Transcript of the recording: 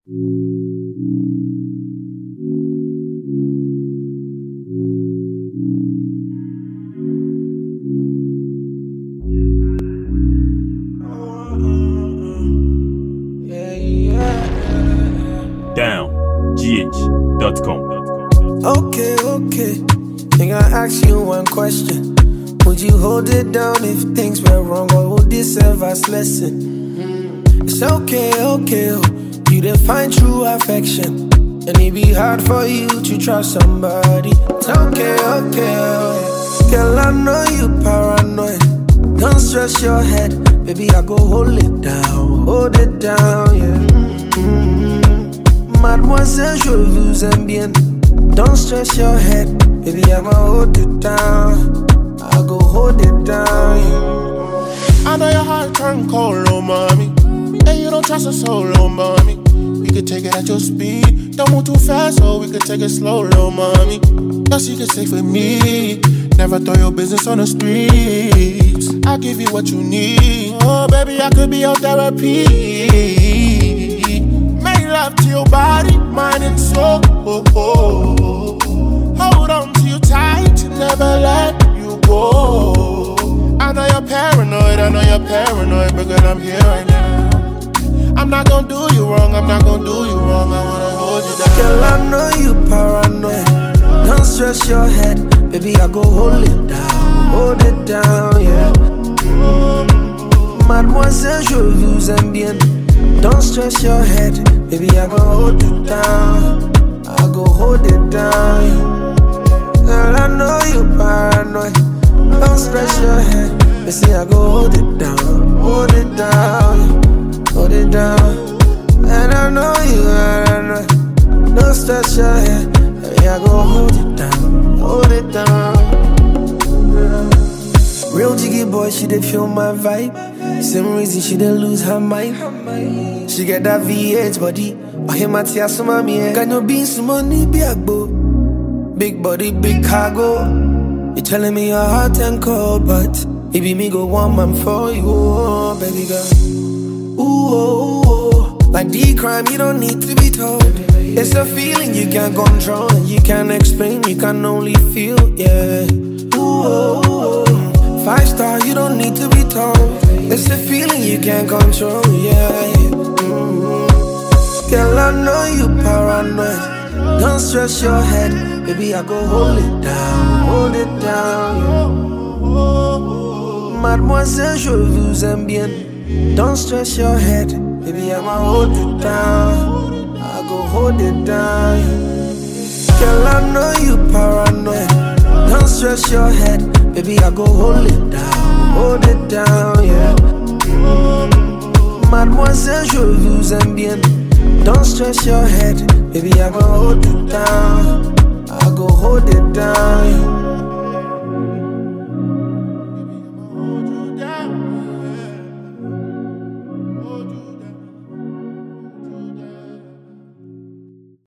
downgh.com. Okay. Think I ask you one question. Would you hold it down if things were wrong, or would this serve as lesson? It's okay. You define true affection, and it be hard for you to trust somebody. It's okay. Girl, I know you paranoid. Don't stress your head, baby. I go hold it down, yeah. Mademoiselle, je vous aime bien. Don't stress your head, baby. I'ma hold it down. I go hold it down, yeah. I know your heart turn cold, oh mommy, and you don't trust a soul, oh mommy. We could take it at your speed, don't move too fast, so we could take it slow, oh mommy. Your secret's safe with me, never throw your business on the streets. I'll give you what you need, oh baby, I could be your therapy. Make love to your body, mind and soul, Hold on to you tight, never let you go. I know you're paranoid, but girl, I'm here right now. I'm not gonna do you wrong, I wanna hold you down. Girl, I know you paranoid. Don't stress your head, baby, I go hold it down, yeah. Mademoiselle, je vous aime bien. Don't stress your head, baby, I go hold it down. I go hold it down, yeah. Girl, I know you paranoid. Don't stress your head, but see I go hold it down, hold it down. And I know you paranoid. Don't stress your head, baby, I go hold it down. Real jiggy boy, she did feel my vibe. Same reason she did lose her mind. She get that V8 body. Oh, him at ya some me. Got no beans, some money, be a bo. Big body, big cargo. You telling me you're hot and cold, but maybe me go one man for you, oh, baby girl. Ooh, like the crime, you don't need to be told. It's a feeling you can't control, and you can't explain, you can only feel, yeah. Ooh, 5-star, you don't need to be told. It's a feeling you can't control, yeah. Girl, I know you paranoid. Don't stress your head, baby, I go hold it down, yeah. Mademoiselle, je vous aime bien. Don't stress your head, baby, I'ma hold it down. I go hold it down, yeah. Girl, I know you paranoid. Don't stress your head, baby, I go hold it down, yeah. Mademoiselle, je vous aime bien. Don't stress your head, baby, I go hold it down. I go hold it down, yeah.